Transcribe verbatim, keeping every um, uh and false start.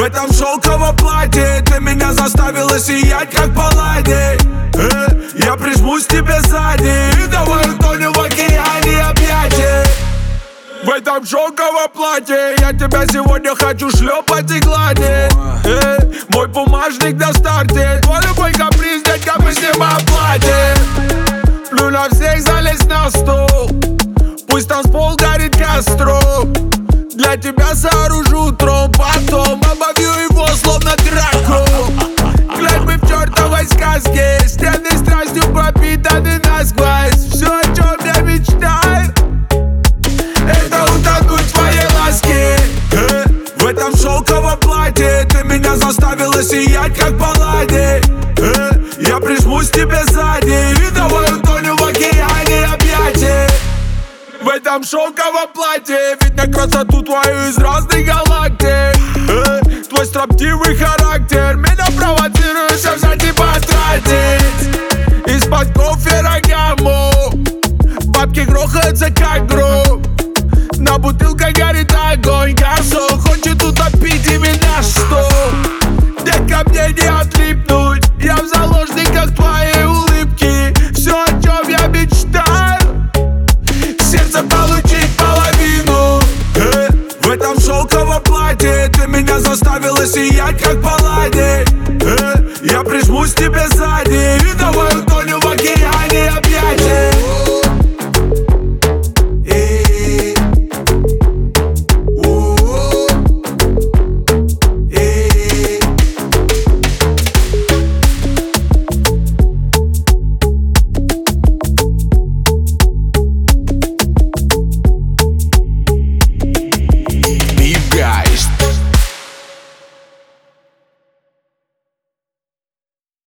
этом шелковом платье ты меня заставила сиять, как палладий. э, Я прижмусь тебе сзади и давай утонем в океане объятий. В этом шелковом платье я тебя сегодня хочу шлепать и гладить. э, Мой бумажник на старте, твой любой каприз, детка, мы снимаем платье. Плю на всех, залезь на стол, пусть танцпол горит костром. Для тебя сооружу трон, потом обовью его словно драку. Глянь, мы в чертовой сказке, стены страстью пропитаны насквозь. Все, о чем я мечтаю, это утонуть в твоей ласке. э, В этом шелковом платье ты меня заставила сиять, как палладий. э, Я прижмусь тебе сзади и давай утонем в океане объятий. В этом шелковом платье видно красоту твою из разных галактик. э, Твой строптивый характер меня провоцирует все взять и потратить. Из-под кофе гамму бабки грохаются как гром. На бутылках горит огонь, гарсон хочет утопить именно что. Детка, мне не отлипнуть, я в заложниках твоей улыбки. Все, о чем я мечтаю, сердце получить половину. э, В этом шелковом платье ты меня заставила сиять, как палладий. э, Я прижмусь тебе сзади и давай